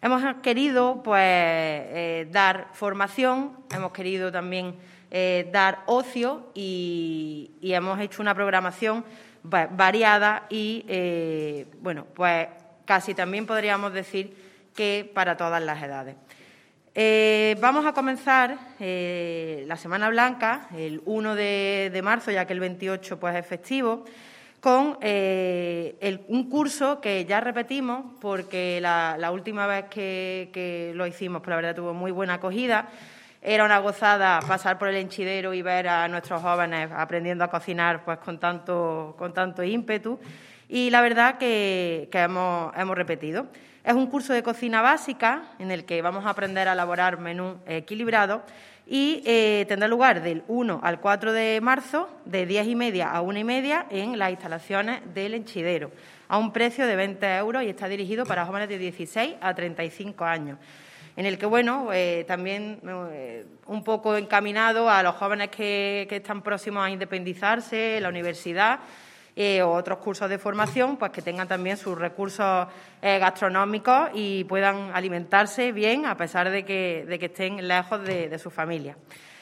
Hemos querido dar formación, hemos querido también dar ocio y hemos hecho una programación variada y, casi también podríamos decir que para todas las edades. Vamos a comenzar la Semana Blanca, el 1 de marzo, ya que el 28 es festivo, con un curso que ya repetimos porque la última vez que lo hicimos, la verdad, tuvo muy buena acogida. Era una gozada pasar por el henchidero y ver a nuestros jóvenes aprendiendo a cocinar con tanto ímpetu. Y la verdad que hemos repetido. Es un curso de cocina básica en el que vamos a aprender a elaborar menús equilibrados y tendrá lugar del 1 al 4 de marzo, de 10:30 a 1:30, en las instalaciones del henchidero, a un precio de 20 € y está dirigido para jóvenes de 16 a 35 años. En el que, también un poco encaminado a los jóvenes que están próximos a independizarse, la universidad o otros cursos de formación, que tengan también sus recursos gastronómicos y puedan alimentarse bien a pesar de que estén lejos de su familia.